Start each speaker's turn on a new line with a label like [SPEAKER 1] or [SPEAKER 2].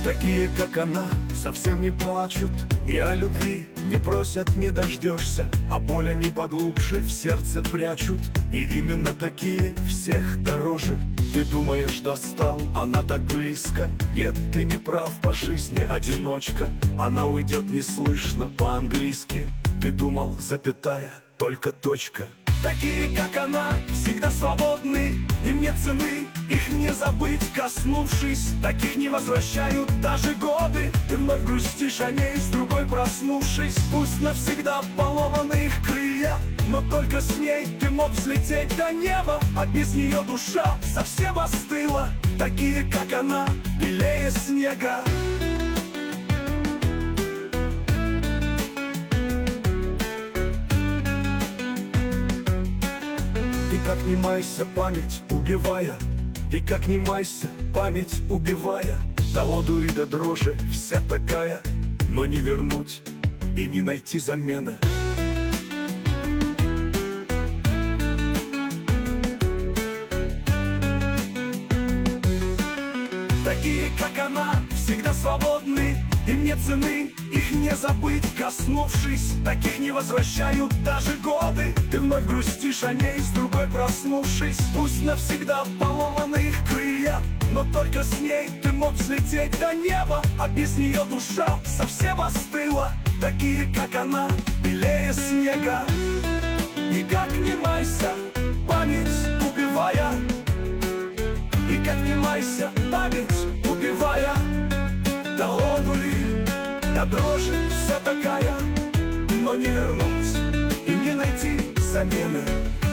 [SPEAKER 1] Такие, как она, совсем не плачут, и о любви не просят, не дождешься, а боль они поглубже в сердце прячут. И именно такие всех дороже. Ты думаешь, достал, она так близко. Нет, ты не прав, по жизни одиночка. Она уйдет неслышно по-английски. Ты думал, запятая, только точка. Такие, как она, всегда свободны, им нет цены их не забыть, коснувшись. Таких не возвращают даже годы. Ты вновь грустишь о ней, с другой проснувшись. Пусть навсегда поломаны их крылья, но только с ней ты мог взлететь до неба. А без нее душа совсем остыла. Такие, как она, белее снега. И как не майся, память убивая, и как не майся, память убивая, до воду и до дрожи вся такая, но не вернуть и не найти замены. Такие, как она, всегда свободны, им нет цены их не забыть, коснувшись. Таких не возвращают даже годы. Ты вновь грустишь о ней, с другой проснувшись. Пусть навсегда поломаны их крылья, но только с ней ты мог взлететь до неба. А без нее душа совсем остыла. Такие, как она, белее снега. И как не майся, память убивая, и как не майся, память убивая, до одури, до дрожи вся такая, но не вернуть и не найти замены.